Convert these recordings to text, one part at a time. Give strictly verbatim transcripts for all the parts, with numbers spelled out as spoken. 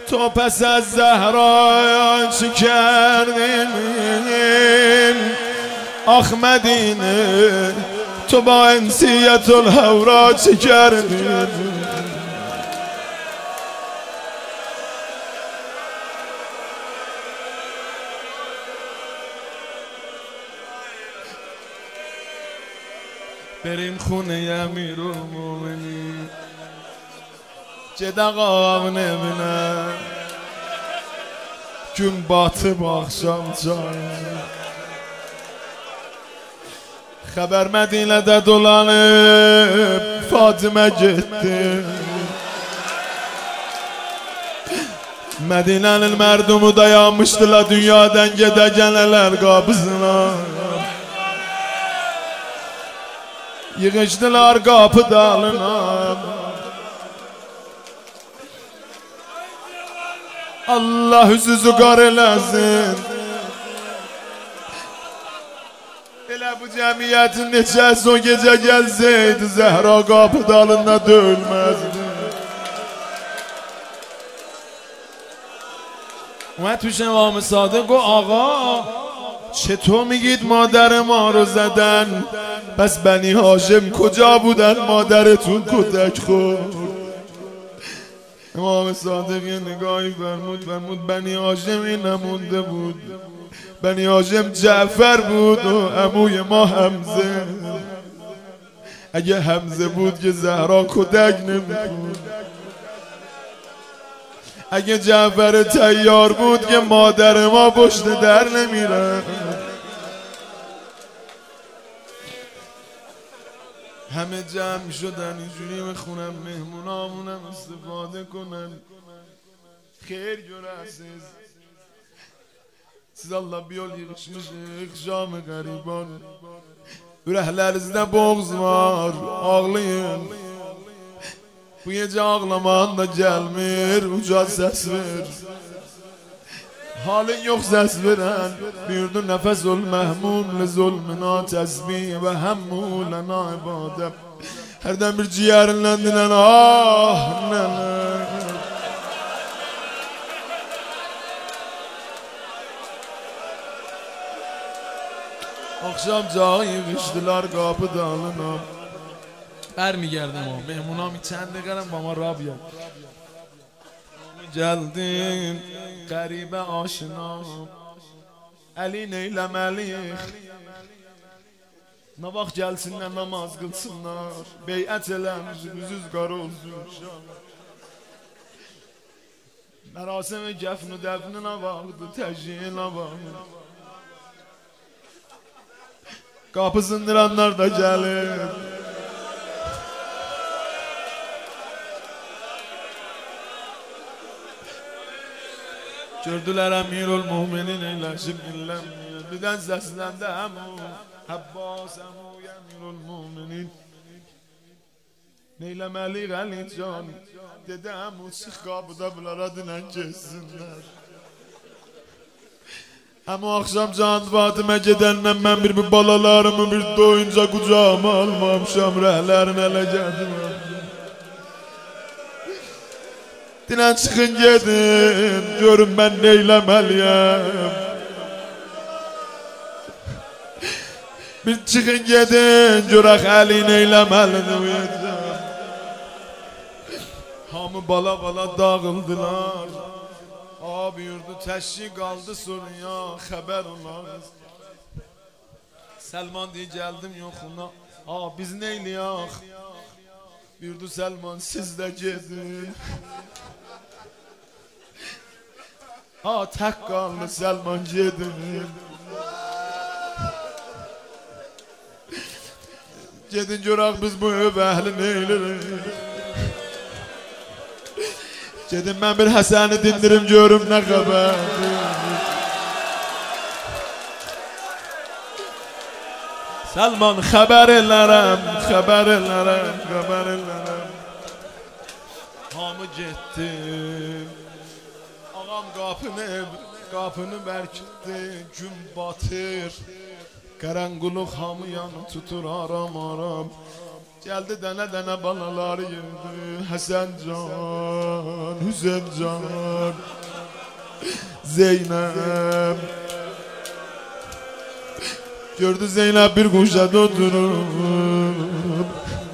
تو پس از زهرا چی کردین؟ آخ مدینه تو با انسیت الهورا چی کردین؟ بریم خونه امیرالمومنین جدقاق نبینم gün batıb axşam çayı Xəbər Mədinədə dolanıb Fatimə getdi Mədinənin mərdumu dayanmışdılar dünyadan gedə gələlər qapısına Yığışdılar qapı dalına Allah üzüzü qar eləsin Elə bu cəmiyyətin neçəsi o gecə gəlsəydi Zəhra qapı dalında döyülməzdi اومد توش امام صادق و آقا چطور میگید مادر ما رو زدن پس بنی هاشم کجا بودن مادرتون کتک خورد امام صادق یه نگاهی فرمود فرمود بنی هاشم این نمونده بود بنی هاشم جعفر بود و عموی ما حمزه اگه حمزه بود که زهرا کتک نمیخورد اگه جعفر تیار بود که مادر ما پشت در نمیره همه جمع شدن اینجوری میخونم مهمونامونم استفاده کنن خیر görəsiz siz Allah bir yol yığışmışıq şam-ı qəriban ürəklərinizdə boğuz var ağlayın bu gece ağlaman da gelmir uca ses ver halin yok ses veren büyürdü nefes ol mehmul zulmüna tesbih ve hemmulena ibadet herden bir ciğerinden dinen ah neler akşam cağı yığıştılar kapı dalına برمیگردم ها مهمونا می چند دقیقه با ما را بیاد geldim غریبه آشنا علی neyləməliyik nə vaxt gəlsinlər namaz qılsınlar beyət eləmiş üzüz qara olsun mərasim gəfn و dəfn nə vaxtı təcyin nə vaxtı qapı zındıranlar da gəlir Gördülər Əmirülmüminin eyləşib dinlənmir Birdən səsləndə əmu Həbbas əmuy Əmirülmüminin Neyləməliyik Əli can Dedə əmu çıx qapıda bunlara dinən geçsinlər Əmu axşam can Fatimə gedəndən mən bir bir balalarımı bir doyunca qucağıma almamışam Rəhlərin ələ gəldim Dinən çıxın gedin, görün mən neyləməliyəm Bir çıxın gedin, görək Əli neyləməlidir Hamı bala bala dağıldılar Abi yurdu təşri qaldı soruya, xəbər olar Səlman deyə gəldim yoxuna Aa biz neyliyək Yurdu Səlman siz də gedin Ha tək qaldı Səlman gedin Gedin görək biz bu ev əhli neylirik Gedin mən bir Həsəni dindirim görüm nə xəbər Səlman xəbər elərəm Xəbər elərəm Xəbər elərəm Hamı getdi Ağam qapını, qapını bərkitdi, gün batır Qaranquluq hamı yanı tutur aram aram Geldi dənə dənə balaları yığdı. Həsən can, Hüseyin can, Zeynep. Gördü Zeynep bir kuşada oturup,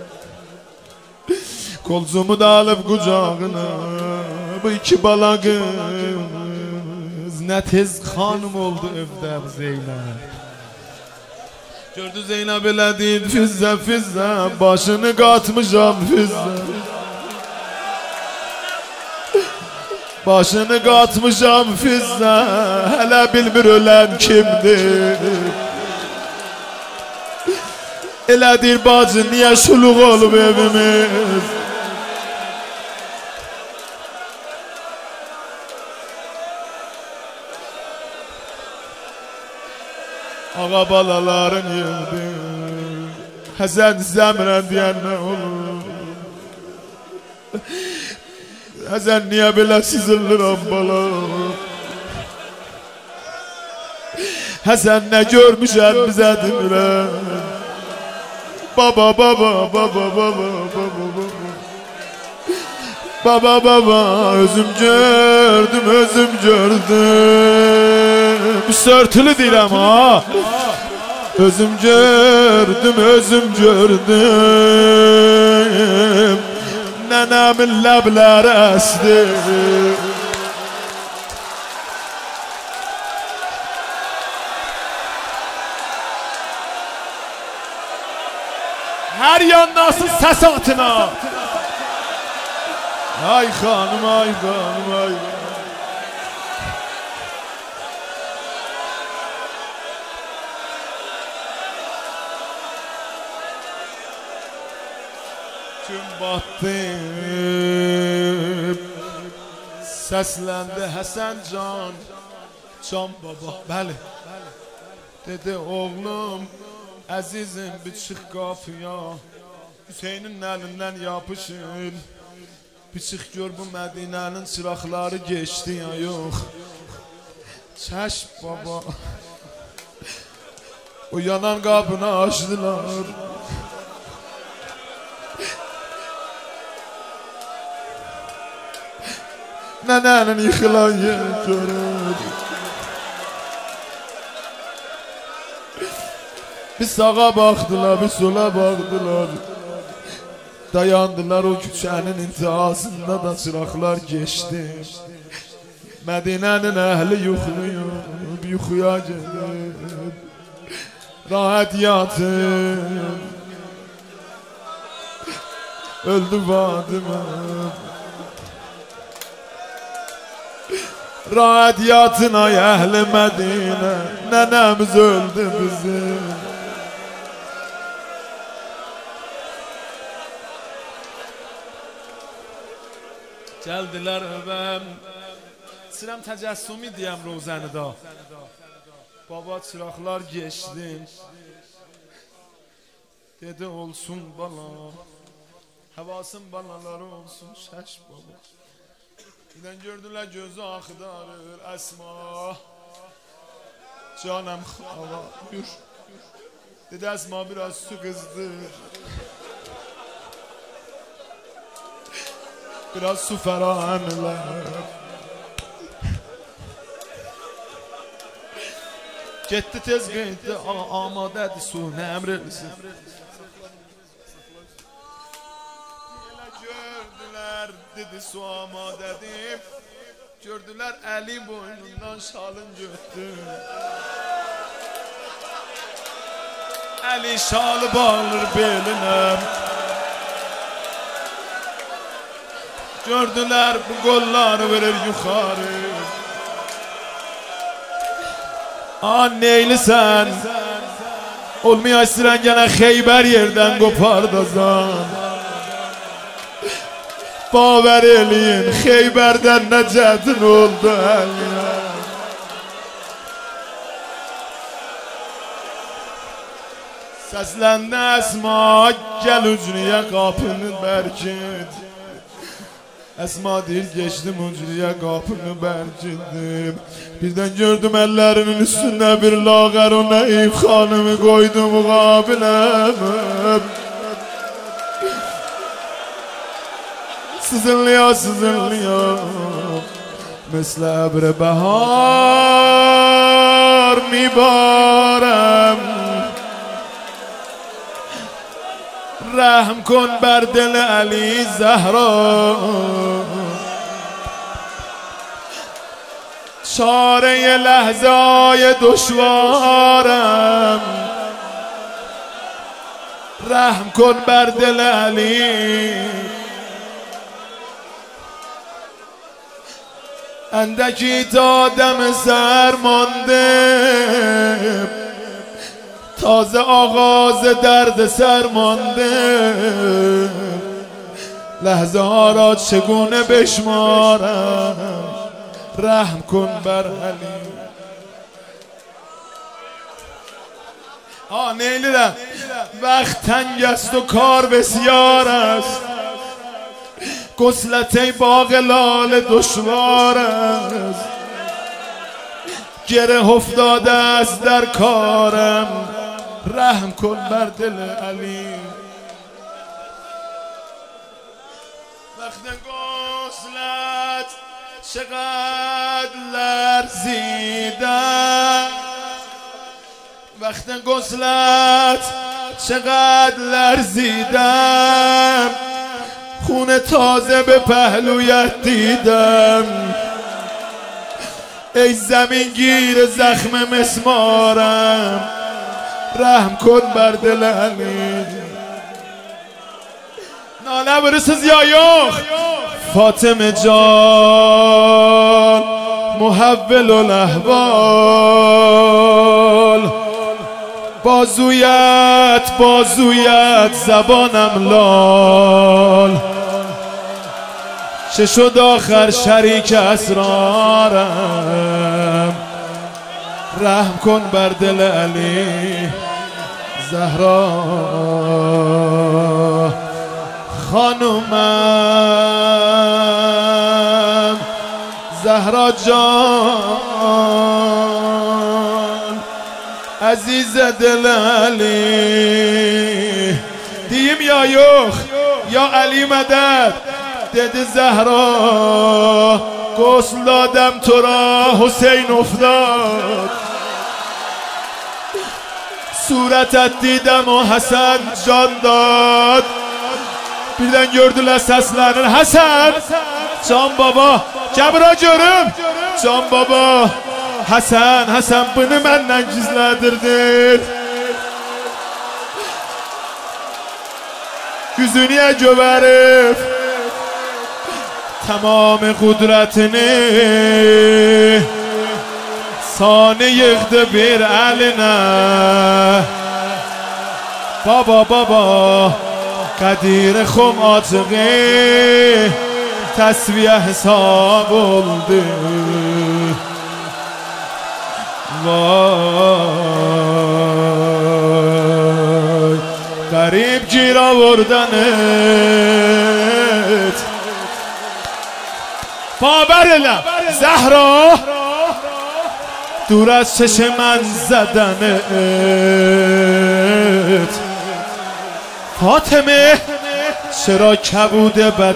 kolcumu da alıp kucağına. Bu iki bala kız ne tez hanım oldu evde Zeynep. Gördü Zeynep elə deyil Fizzə Fizzə, başını qatmışam Fizzə, başını qatmışam Fizzə, hələ bilmir ölən kimdir. Elədir bacı niyə şuluq olub evimiz. Ağa balaların yığdı. Həsən Zəmrən deyən nə olur? Həsən niyə belə sizilirəm bala? Həsən nə görmüşəm bizə demirəm. Baba baba baba baba baba baba Baba baba özüm gördüm özüm gördüm. Sörtülü deyirəm ha. Özüm gördüm özüm gördüm. Nənəmin ləbləri əsdi. Her yandasın ses atına. Ay hanım ay hanım ay. Gün battı, seslendi Həsən can, can baba, bəli. Dedi oğlum, əzizim bir çıx qafıya, Hüseynin əlindən yapışın. Bir çıx gör bu Mədinənin çıraqları geçti ya yox. Çəşb baba. O yanan qapını açdılar. Nənənin yıxılan yeri görür. Bir sağa baktılar, bir sola baktılar. Dayandılar o küçənin intihasında da çıraqlar geçti. Mədinənin əhli yuxlayıb, yuxuya gedib. Rahat yatıb, öldü Fatıma. Rahat yatın ay əhli Mədinə, nənəmiz öldü bizim. Gəldiler öbəm. Sıram təcəssümi deyəm rozəni da. Baba çıraqlar geçdi. Dedi olsun bala. Havasın balaları olsun şəş baba. Birdən gördülər gözü axıdarır Əsma. Canım hava buyur. Dedi Əsma biraz su kızdır. Biraz su ferahanlar. Getdi tez qeytdi amadedir su nə əmr edirsin. Gördülər dedi su amadedir. Gördülər əli boynundan şalın götdü. Əli şalı bağlır belinə. Gördüler bu kolları verir yukarı. Aa neylisən? Olmaya istirən gene Xeybər yerdən qopardazan. Baver eləyin Xeybərdən nəcətin oldu əliyə. Səsləndi Əsma gəl ucniyə qapını bərkid. Əsma deyir geçdim ucluya qapını bərkidim. Birdən gördüm əllərinin üstündə bir lağər o nəif xanımı qoydu muqabiləm. سزلیا سزلیا مثل ابر بهار میبارم. رحم کن بر دل علی زهرا، چاره لحظه های دشوارم. رحم کن بر دل علی، اندکی تا دم سر مانده، تازه آغاز درد سر مانده. لحظه ها را چگونه بشمارم، رحم کن بر علی. آه نیلیدم. وقت تنگ است و کار بسیار است، گسلته باغ لاله دشوار است. گره افتاده است در کارم، رحم کن بر دل علی. وقت گسلت چقدر لرزیدم، وقت گسلت چقدر لرزیدم. خون تازه به پهلویت دیدم، ای زمین گیر زخم مسمارم. رحم کن بر دل علی. ناله برس زیایخ فاطمه جان محول الاحوال. بازویت بازویت زبانم لال، چه شد آخر شریک اسرارم. رحم کن بر دل علی زهرا. خانومم زهرا جان، عزیز دل علی. دیم یا یخ یا علی مدد دد زهرا. غسل دادم تو را حسین افتاد، صورتت دیدم و حسن جان داد. birden gördüler seslerini. Hasan, Can baba, Cəbra görüm. Can baba, Hasan, Hasan bunu məndən gizlədirdin. Yüzünüyə göverib tamam qudretini, sani yığdı bir əlinə. Baba, baba, قدیر خم آتقی تسویه حساب oldu. وای قریب گیر آوردنت. باورلم زهرا دور از چشم من زدنت. فاطمه چرا کبود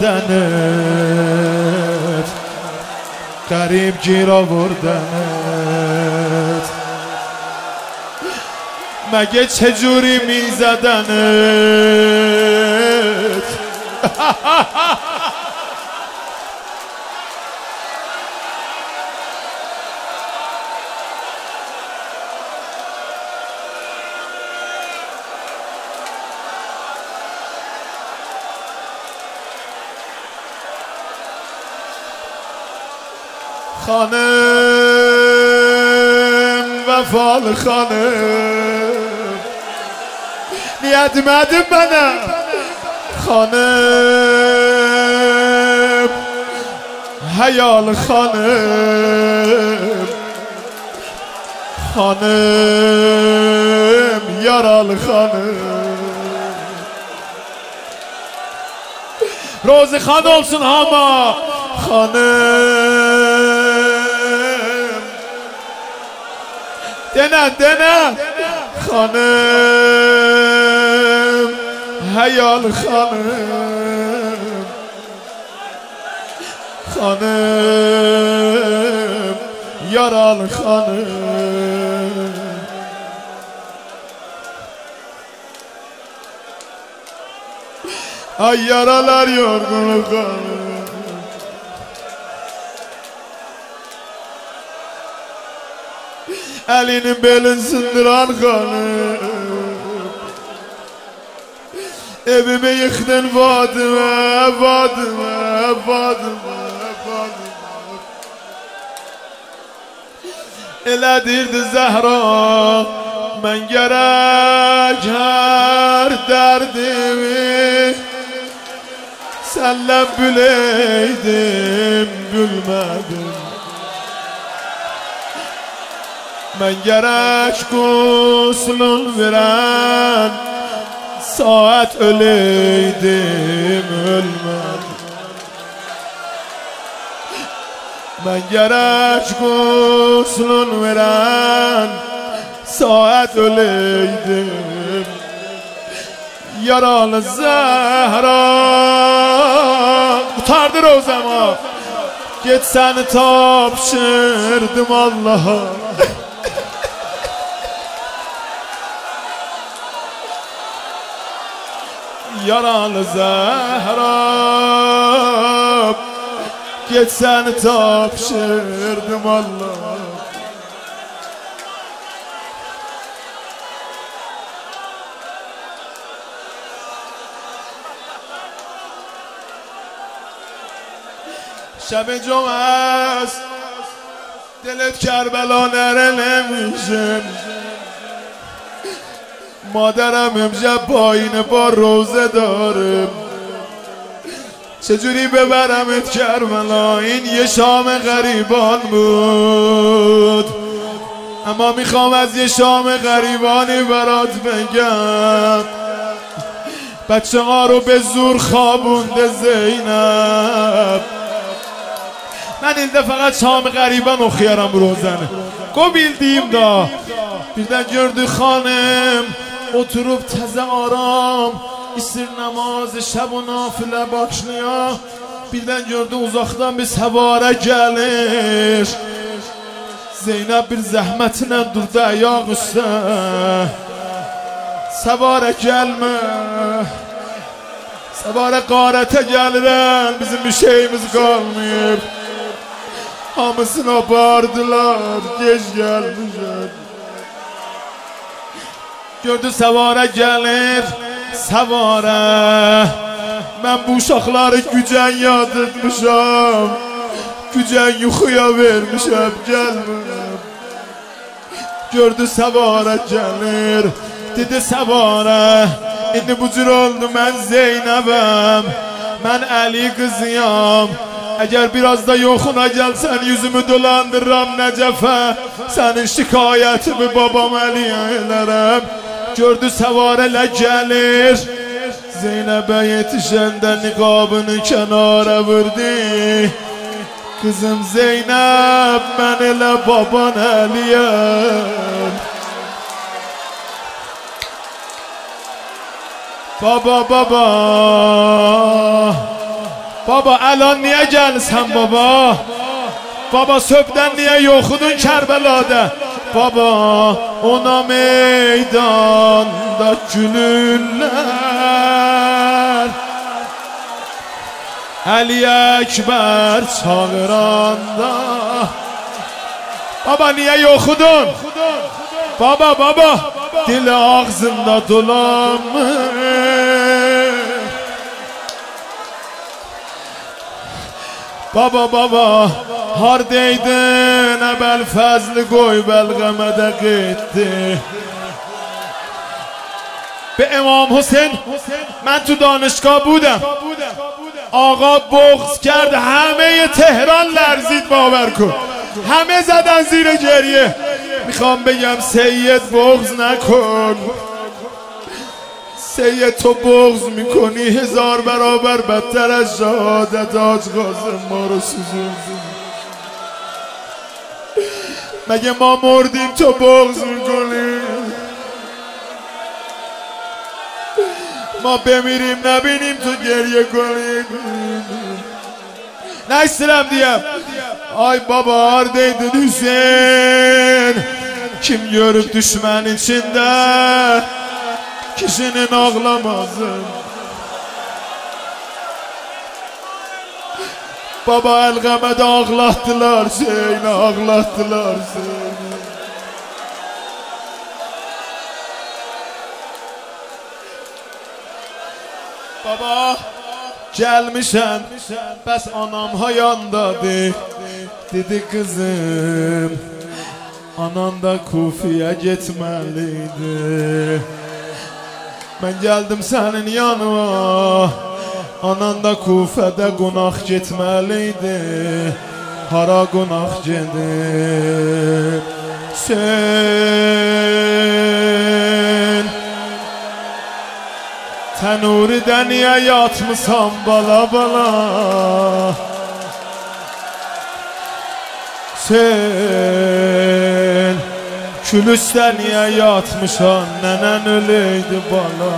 بدنت، قریب گیر آوردنت. مگه چجوری میزدنت؟ خانم وفال خانم نیدمدم منم. خانم حیال خانم، خانم یارال خانم. روز خان olsun hama خانم. دنن دنن خانم حیال خانم. خانم یارال خانم ay yaralar yorgun kanım elinin belini sındıran kanım evimi yıktın Fatıma Fatıma Fatıma Fatıma elədirdi Zəhra mən gərək hər dərdimi senle büleydim gülmedim ben gerek guslun veren saat öleydim ölmedim ben gerek guslun veren saat öleydim yaralı Zəhra utardır o zaman git seni tapşırdım Allah'a yaralı Zəhra git seni tapşırdım Allah'a شب جمعه است دلت کربلا نره نمیشه مادرم امشب پایین با روزه داره چجوری ببرمت کربلا این یه شام غریبان بود اما میخوام از یه شام غریبانی برات بگم بچه ها رو به زور خوابونده زینب من ilde fakat Şam-ı Gariban okuyaram Rozan'ı. O bildiğim da birden gördü hanım oturup teze aram istir namazı şab u nafile başlıyor. Birden gördü uzaktan bir səvare gelir. Zeynep bir zəhmətinə durdu ayak üstə. Səvare gelme. Səvare qarətə gəlirən bizim bir şeyimiz qalmayıb. Hamısını apardılar, geç gelmişler. Gördü səvare gelir, səvare. Ben bu uşaqları gücən yadırtmışam, gücən yuxuya vermişəm, gelmem. Gördü səvare gelir, dedi səvare. İndi bu cür oldu mən Zeynəbəm, mən Əli qızıyam. Eğer biraz da yoxuna gelsen yüzümü dolandırram Necəfə. Senin şikayetimi babam Əliyə elərəm. Gördü səvarələ gelir. Zeynəbə yetişəndə niqabını kənara vurdu. Kızım Zeynəb mən elə baban Əliyəm. Baba baba Baba الان niye gelsen baba? Baba söbden niye yokudun Kerbela'da? Baba ona meydanda gülürler. Ali Ekber çağıranda. Baba niye yokudun? Baba baba dili ağzında dolanmış. Baba baba hardaydın əbəl fəzli qoy bəlğəmədə getdi. به امام حسین من تو دانشگاه بودم آقا بغض کرد همه تهران لرزید باور کن همه زدن زیر گریه میخوام بگم سید بغض نکن سید تو بغض میکنی هزار برابر بدتر از شهادت حاج قاسم ما رو سوزوندی مگه ما مردیم تو بغض میکنی ما بمیریم نبینیم تو گریه کنی Ne istirem diyem. Ay baba hardaydın Hüseyin. Kim görüp düşman içinde kişinin ağlamazın. Baba Elgamede ağlattılar seni, ağlattılar seni. Baba gelmişen, bəs anam hayandadır. Dedi kızım, anan da Kufiyə getməliydi. Ben geldim senin yanına, anan da Kufədə qonaq getməliydi. Hara qonaq gedib sen Tənuridə niyə yatmısan bala bala? Sen külüstə niyə yatmışan? Nənən öleydi bala.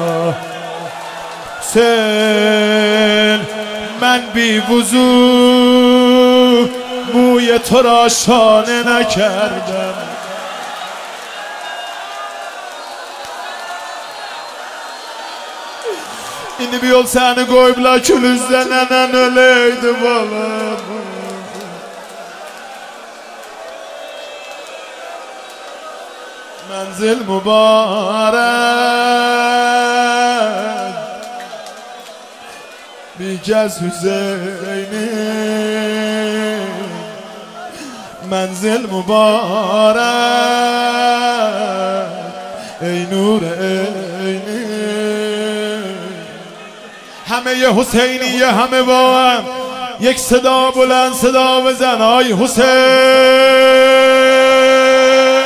Sen mən bir vuzu موی تو را شانه نکردم. İndi bir yol səni qoyublar külüzdə nənən öleydi balam. Mənzil mübarək bir kez Hüseyin'in Mənzil mübarək ey nur eyni. همه حسینیه همه با هم یک صدا بلند صدا بزن آی حسین.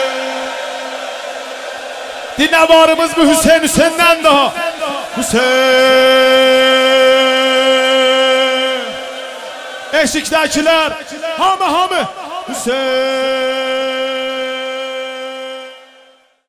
Dinlevarımız bu Hüseyin Hüseyin'den daha Hüseyin. Eşiktekiler hamı hamı Hüseyin.